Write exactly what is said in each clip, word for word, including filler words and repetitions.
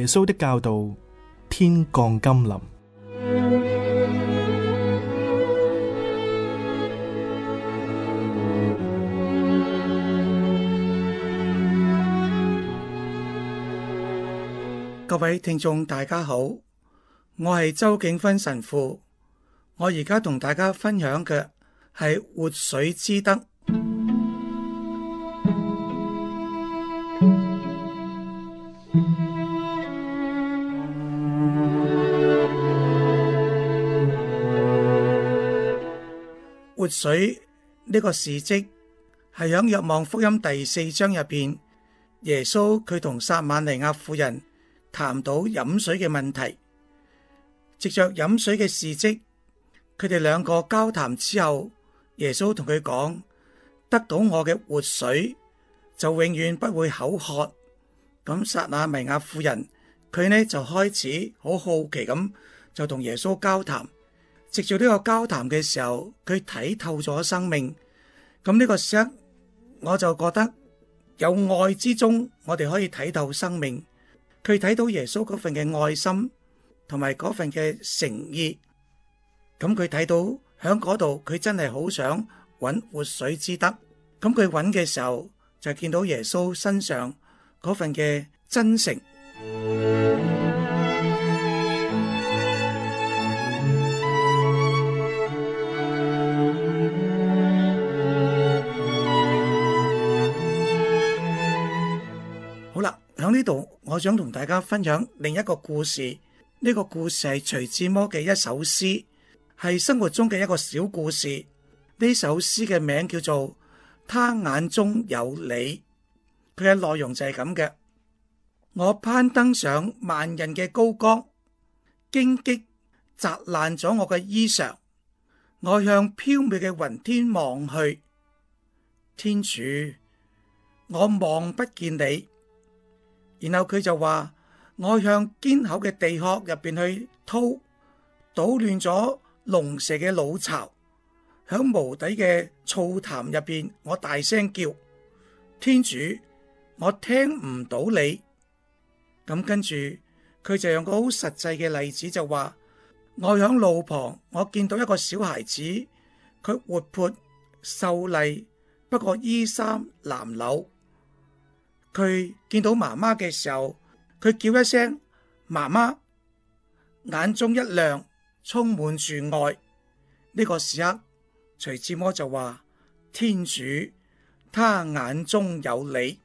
穌的教導，天降甘霖。 各位聽眾大家好，我係周景芬神父，我而家同大家分享嘅係活水之德。活水呢個事蹟係響若望福音第四章入邊，耶穌佢同撒瑪黎雅婦人談到飲水嘅問題，藉着飲水嘅事蹟，佢哋兩個交談之後，耶穌同佢講：得到我嘅活水就永遠不會口渴。咁撒瑪黎雅婦人佢呢就開始好好奇咁就同耶穌交談，藉住呢個交談嘅時候，佢睇透咗生命。咁呢個時刻我就覺得有愛之中，我哋可以睇透生命。佢睇到耶穌嗰份嘅愛心同埋嗰份嘅誠意，咁佢睇到喺嗰度，佢真係好想揾活水之德。咁佢揾嘅時候就見到耶穌身上嗰份嘅真誠。好啦，喺呢度我想同大家分享另一個故事。呢個故事係徐志摩嘅一首詩，係生活中嘅一個小故事。呢首詩嘅名叫做《他眼中有你》，佢嘅內容就係咁嘅：我攀登上萬人嘅高崗，荊棘砸爛咗我嘅衣裳，我向飄渺嘅雲天望去，天主，我望不見你。然後佢就話：我向堅厚嘅地殼入邊去掏，搗亂咗龍蛇嘅老巢，響無底嘅醋潭入邊，我大聲叫：天主，我聽唔到你。咁跟住佢就用個好實際嘅例子就話：我響路旁，我見到一個小孩子，佢活潑秀麗，不過衣衫襤褸。佢見到媽媽嘅時候，佢叫一聲媽媽，眼中一亮，充滿住愛。呢個時刻，徐志摩就話：天主，他眼中有你。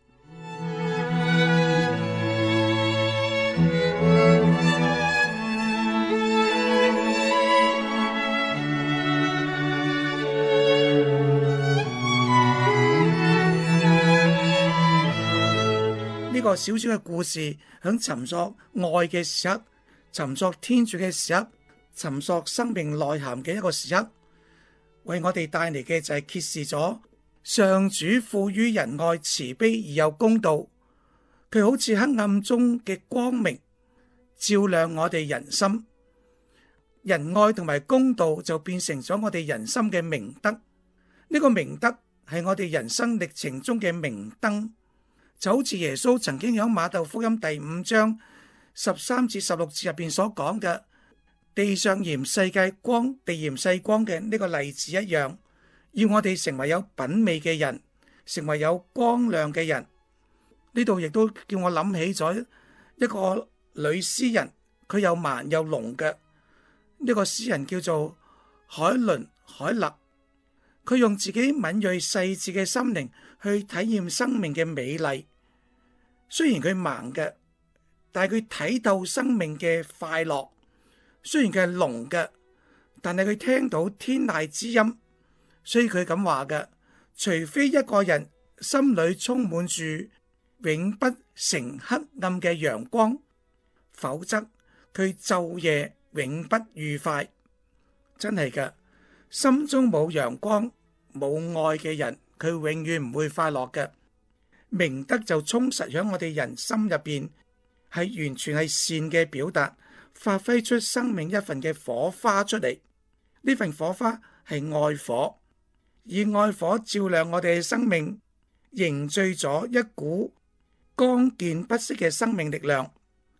呢個小小嘅故事，響尋索愛嘅時刻，尋索天主嘅時刻，尋索生命內涵嘅一個時刻，為我哋帶嚟嘅就係揭示咗上主賦予人愛慈悲而有公道。佢好似黑暗中嘅光明，照亮我哋人心。仁愛同埋公道就變成咗我哋人心嘅明德。呢個明德係我哋人生歷程中嘅明燈。就好似耶穌曾經喺馬竇福音第五章十三至十六節入邊所講嘅，地上鹽世界光，地鹽世光嘅呢個例子一樣，要我哋成為有品味嘅人，成為有光亮嘅人。呢度亦都叫我諗起咗一個女詩人，佢又盲又聾嘅。呢個詩人叫做海倫海勒，佢用自己敏銳細緻嘅心靈去體驗生命嘅美麗。雖然佢盲嘅，但係佢睇到生命嘅快樂。雖然佢係聾嘅，但係佢聽到天籟之音。所以佢咁話嘅：除非一個人心裏充滿住永不成黑暗嘅陽光，否則佢晝夜永不愉快。真係嘅，心中冇陽光冇愛嘅人，佢永遠唔會快樂嘅。明德就充實喺我哋人心入邊，係完全係善嘅表達，發揮出生命一份嘅火花出嚟。呢份火花係愛火，以愛火照亮我哋嘅生命，凝聚咗一股剛健不息嘅生命力量，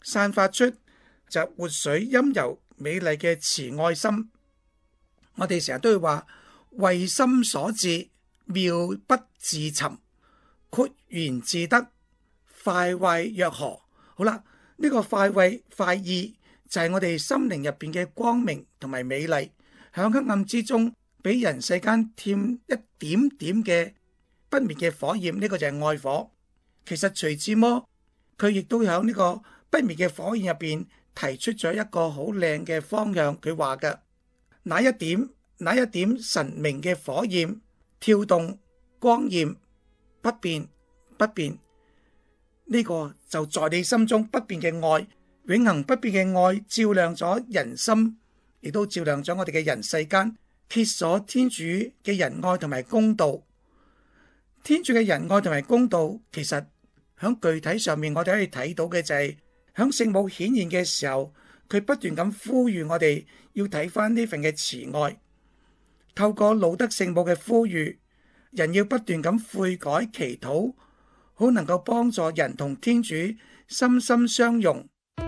散發出就活水陰柔美麗嘅慈愛心。我哋成日都會話，為心所至，妙不自尋，豁然自得，快慰若何。好啦，呢、這個快慰快意就係我哋心靈入邊嘅光明同埋美麗，響黑暗之中俾人世間添一點點嘅不滅嘅火焰，呢、這個就係愛火。其實徐志摩佢亦都響呢個不滅嘅火焰入邊提出咗一個好靚嘅方向。佢話嘅，那一點那一點神明嘅火焰跳動光焰不變不變，呢、這個就在你心中不變嘅愛，永恆不變嘅愛照亮咗人心，亦都照亮咗我哋嘅人世間，揭鎖天主嘅仁愛同埋公道。天主嘅仁愛同埋公道，其實喺具體上面我哋可以睇到嘅就係喺聖母顯現嘅時候，佢不斷咁呼籲我哋要睇翻呢份嘅慈愛。透過路德聖母嘅呼籲，人要不斷咁悔改祈禱，好能夠幫助人同天主心心相融。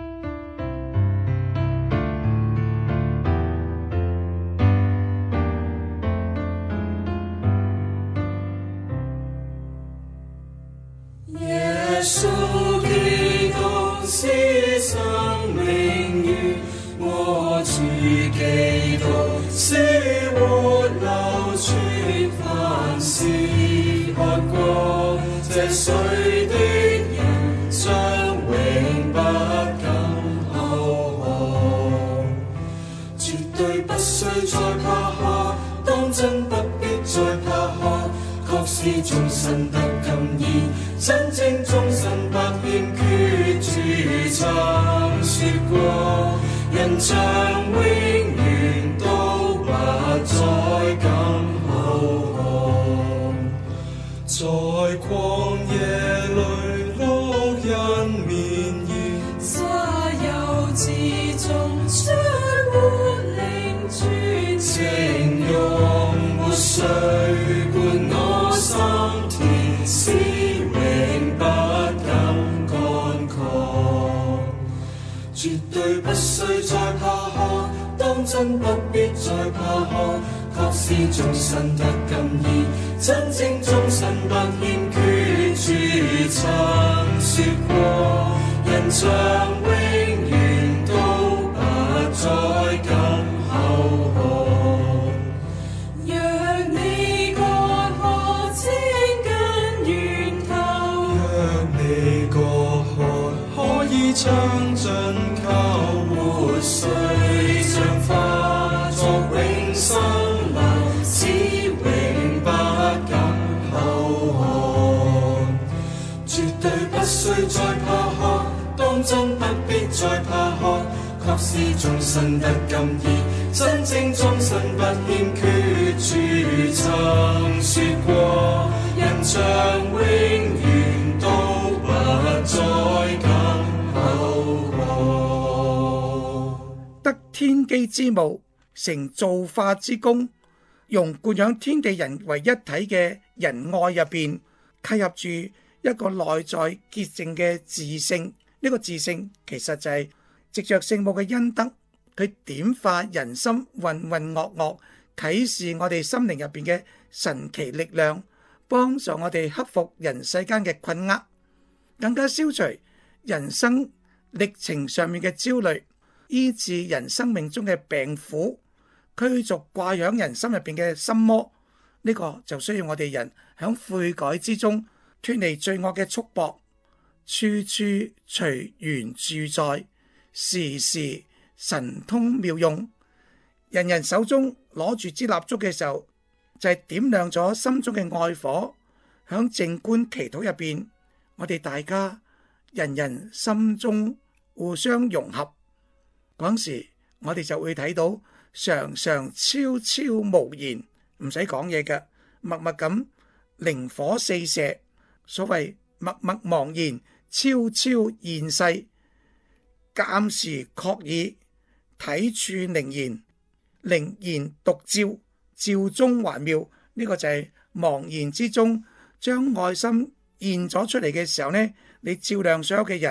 耶穌基督是生命源，我主基督是活流泉，凡是喝過這水的人將永不敢後渴，絕對不需再怕渴，當真不必再怕渴，確是眾神得感意，真正眾神不欠缺。主曾說過，人將永遠都不再敢後渴，在曠野裏牧人綿延，沙丘之中出活靈泉，情用活水灌我心田，使永不敢乾涸，絕對不需再怕渴，當真不必再怕渴，確是眾神得感意，真正眾神不欠缺。主曾說過，人將永遠都不再敢後渴，若你乾渴請近源頭，若你乾渴可以將進溝，活水像化作永生流，使永不敢後渴，絕對不需再怕渴，當真不必再怕渴，確是眾神得感意，真正眾神不欠缺。主曾說過，人將永遠都不再敢後渴， 得天機之務，成造化之功，用灌養天地人為一體嘅仁愛入邊，契合住一個內在潔淨嘅自性。呢、這個自性其實就係藉着聖母嘅恩德，佢點化人心渾渾噩噩，啟示我哋心靈入邊嘅神奇力量，幫助我哋克服人世間嘅困厄，更加消除人生歷程上面嘅焦慮，醫治人生命中嘅病苦，驅逐掛響人心入邊嘅心魔。呢、這個就需要我哋人響悔改之中脫離罪惡嘅束縛，處處隨緣住在，時時神通妙用。人人手中攞住支蠟燭嘅時候，就係、是、點亮咗心中嘅愛火。響靜觀祈禱入邊，我哋大家人人心中互相融合，嗰時我哋就會睇到常常悄悄無言，唔使講嘢嘅，默默咁靈火四射。所謂默默茫然，悄悄現世，鑒時確已，體處靈言，靈言獨照，照中還妙。呢、這個就係茫然之中將愛心現咗出嚟嘅時候呢，你照亮所有嘅人，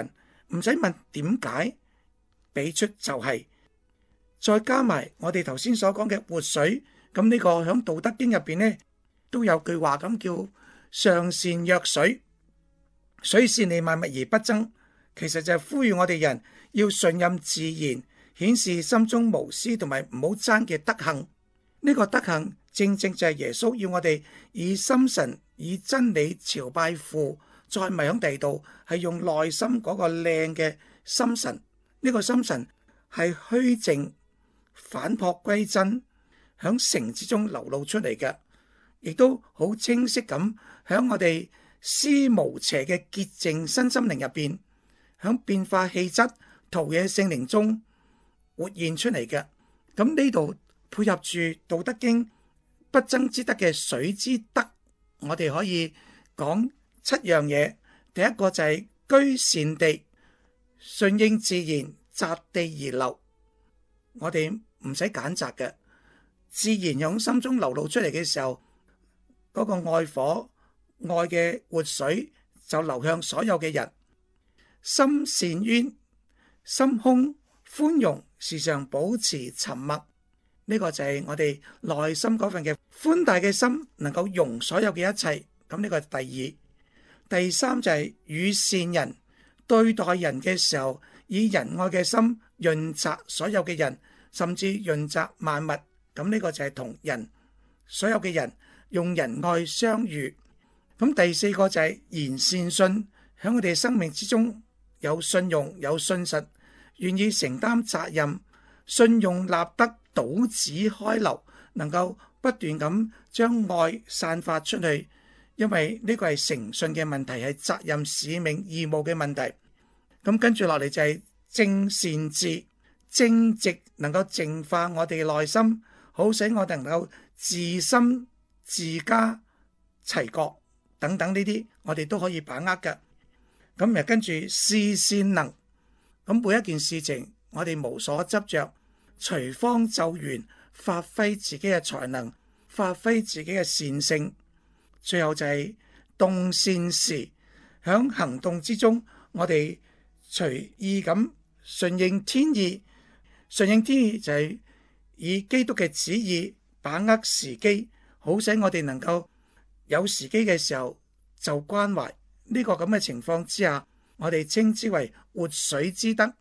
唔使問點解，俾出就係。再加埋我哋頭先所講嘅活水，咁呢個響道德經入邊呢，都有句話咁叫上善若水，水善利萬物而不爭。其實就係呼籲我哋人要信任自然，顯示心中無私同埋唔好爭嘅德行。呢個德行正正就係耶穌要我哋以心神以真理朝拜父，再咪響地度係用內心嗰個靚嘅心神。呢個心神係虛靜反璞歸真，響誠之中流露出嚟嘅，亦都好清晰咁響我哋思無邪嘅潔淨身心靈入邊，響變化氣質陶冶聖靈中活現出嚟嘅。咁呢度配合住道德經不爭之德嘅水之德，我哋可以講七樣嘢。第一個就係居善地，順應自然，擇地而流。我哋唔使揀擇嘅，自然響心中流露出嚟嘅時候，嗰、那個愛火愛嘅活水就流向所有嘅人。心善淵，心胸寬容，時常保持沉默。呢、這個就係我哋內心嗰份嘅寬大嘅心，能夠容所有嘅一切。咁呢個係第二。第三就係與善人對待人嘅時候，以仁愛嘅心潤澤所有嘅人，甚至潤澤萬物。咁呢個就係同人所有嘅人用仁愛相遇。咁第四個就係言善信，喺我哋生命之中有信用有信實，願意承擔責任，信用立德，倒子開流，能夠不斷咁將愛散發出去。因為呢個係誠信嘅問題，係責任使命義務嘅問題。咁跟住落嚟就係正善治，正直能夠淨化我哋嘅內心，好使我哋能夠自心自家齊國等等呢啲，我哋都可以把握嘅。咁又跟住事善能，咁每一件事情我哋無所執着，隨方就圓，發揮自己嘅才能，發揮自己嘅善性。最後就係動善時，響行動之中，我哋隨意咁順應天意。順應天意就係以基督嘅旨意把握時機，好使我哋能夠有時機嘅時候就關懷。呢個咁嘅情況之下，我哋稱之為活水之德。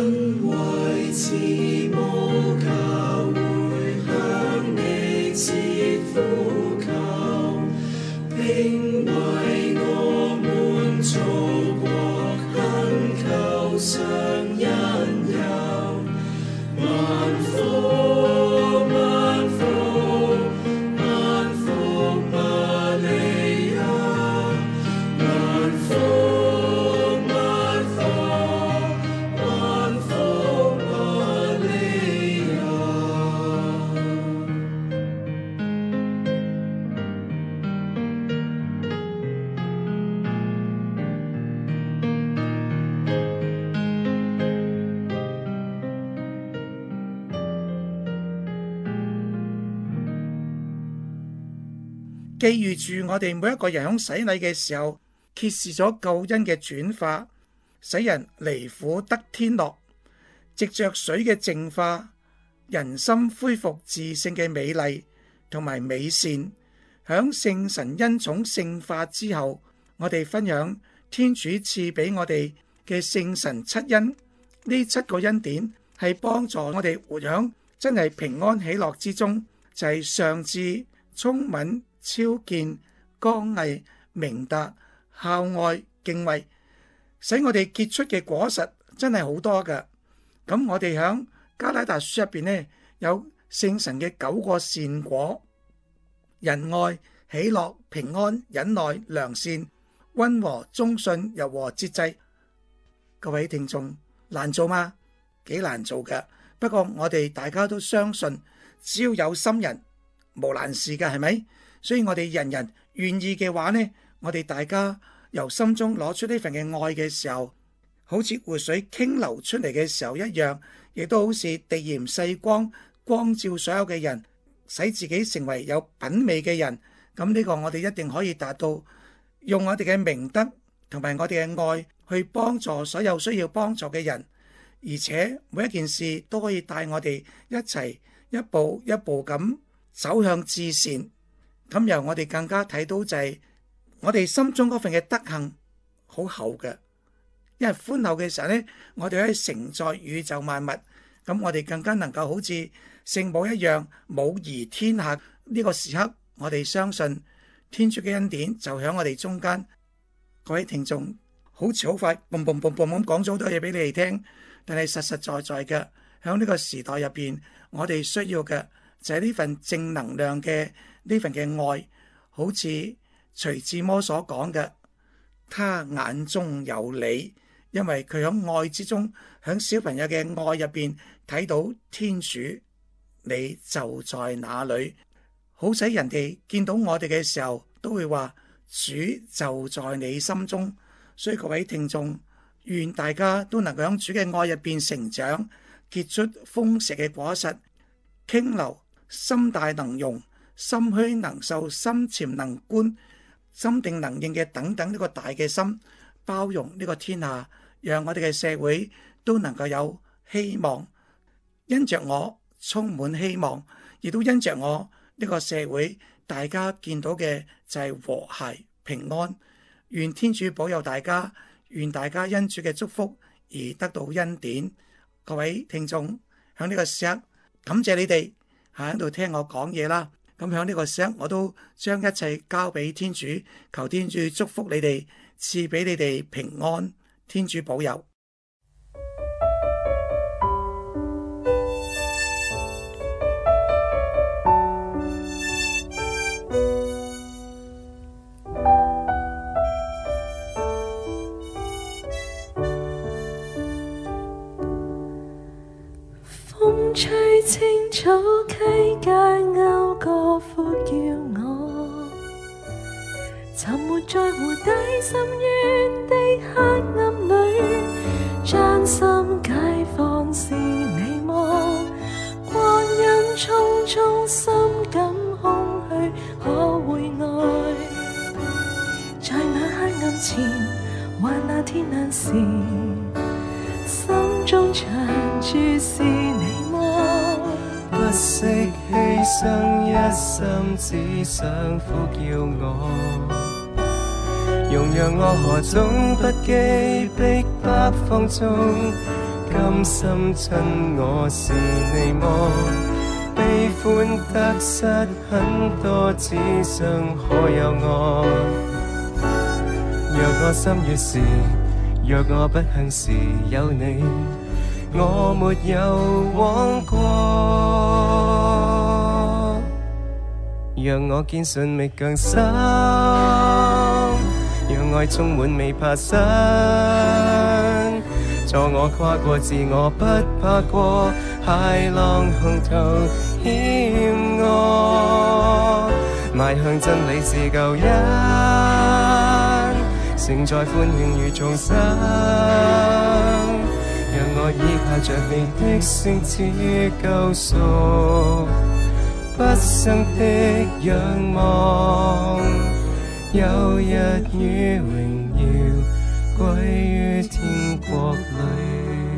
慈母教會向你寄予住我哋每一個人喺洗禮嘅時候，揭示咗救恩嘅轉化，使人離苦得天樂，藉着水嘅淨化，人心恢復自性嘅美麗同埋美善。響聖神恩寵聖化之後，我哋分享天主賜俾我哋嘅聖神七恩。呢七個恩典係幫助我哋活響真係平安喜樂之中，就係、是、上智、聰敏、超見、剛毅、明達、孝愛、敬畏，使我哋結出嘅果實真係好多㗎。咁我哋響加拉達書入邊呢，有聖神嘅九個善果：仁愛、喜樂、平安、忍耐、良善、溫和、忠信、柔和、節制。各位聽眾，難做嗎？幾難做㗎。不過我哋大家都相信，只要有心人，無難事㗎，係咪？所以我哋人人願意嘅話呢，我哋大家由心中攞出呢份嘅愛嘅時候，好似活水傾流出嚟嘅時候一樣，亦都好似地鹽細光，光照所有嘅人，使自己成為有品味嘅人。咁呢個我哋一定可以達到，用我哋嘅明德同埋我哋嘅愛去幫助所有需要幫助嘅人，而且每一件事都可以帶我哋一齊一步一步咁走向至善。咁由我哋更加睇到就係我哋心中嗰份嘅德行好厚嘅，因為寬厚嘅時候呢，我哋可以承載宇宙萬物。咁我哋更加能夠好似聖母一樣母儀天下。呢個時刻，我哋相信天主嘅恩典就喺我哋中間。各位聽眾，好似好快嘣嘣嘣嘣咁講咗好多嘢俾你哋聽，但係實實在在嘅喺呢個時代入邊，我哋需要嘅就係呢份正能量嘅呢份嘅愛，好似徐志摩所講嘅，他眼中有你，因為佢喺愛之中，喺小朋友嘅愛入邊睇到天主，你就在那裏，好使人哋見到我哋嘅時候都會話主就在你心中。所以各位聽眾，願大家都能夠喺主嘅愛入邊成長，結出豐碩嘅果實，傾流，心大能容，心虛能受，心潛能觀，心定能應嘅等等呢個大嘅心，包容呢個天下，讓我哋嘅社會都能夠有希望。因着我充滿希望，亦都因着我呢個社會，大家見到嘅就係和諧平安。願天主保佑大家，願大家因主嘅祝福而得到恩典。各位聽眾，喺呢個時刻感謝你哋喺度聽我講嘢啦。咁喺呢個時刻，我都將一切交俾天主，求天主祝福你哋，賜俾你哋平安。天主保佑。 吹青草溪街勾個呼叫我，沉沒在湖底深淵的黑暗裏，將心解放是你麼？光陰匆匆，心感空虛，可會愛？在那黑暗前，或那天亮時，心中長駐是你。 不惜犧牲一心，只想呼叫我，容讓我何種不羈逼迫放縱，甘心親我是你麼？悲歡得失很多，只想可有我。若我心悦時，若我不幸時，有你。我沒有枉過，讓我堅信覓更深，讓愛充滿未怕生，助我跨過自我，不怕過海浪洪濤險惡，邁向真理是救恩，承載歡慶與重生。讓我依靠着你的聖子救贖，不不生的仰望，有日與榮耀歸於天國裏。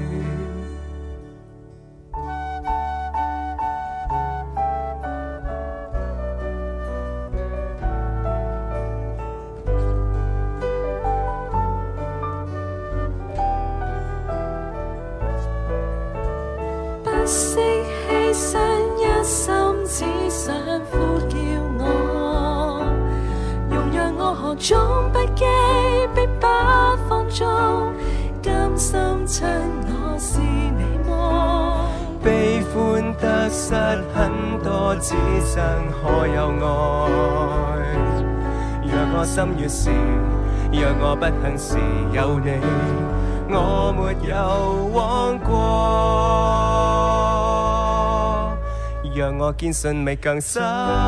不惜犧牲一心，只想呼叫我，容讓我何種不羈，逼不放縱，甘心親我是你麼？ 悲歡得失很多，只剩可有愛。若我心悦時，若我不幸時，有你，我沒有枉過。讓我堅信未更深，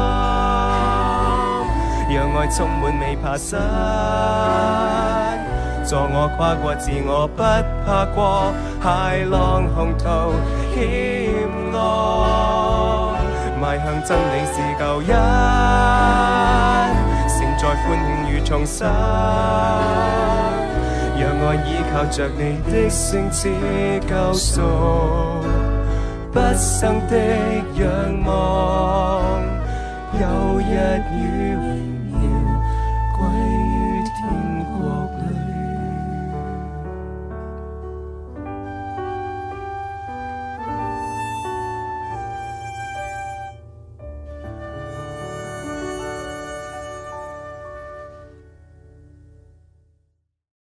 讓愛充滿未怕失，助我跨過自我，不怕過豺狼洪濤險惡，邁向真理是救恩，承載歡慶與重生，讓我依靠着你的聖子救贖，不生的仰望，有日與